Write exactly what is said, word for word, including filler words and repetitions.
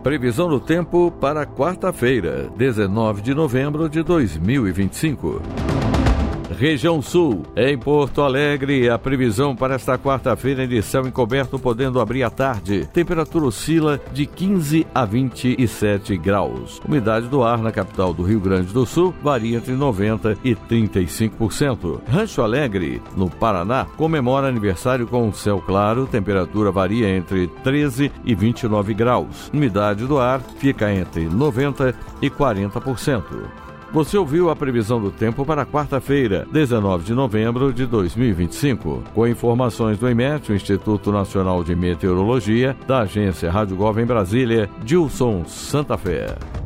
Previsão do tempo para quarta-feira, dezenove de novembro de dois mil e vinte e cinco. Região Sul, em Porto Alegre, a previsão para esta quarta-feira é de céu encoberto, podendo abrir à tarde. Temperatura oscila de quinze a vinte e sete graus. Umidade do ar na capital do Rio Grande do Sul varia entre noventa e trinta e cinco por cento. Rancho Alegre, no Paraná, comemora aniversário com céu claro. Temperatura varia entre treze e vinte e nove graus. Umidade do ar fica entre noventa e quarenta por cento. Você ouviu a previsão do tempo para quarta-feira, dezenove de novembro de dois mil e vinte e cinco. Com informações do IMET, o Instituto Nacional de Meteorologia, da agência Rádio Gov em Brasília, Dilson Santa Fé.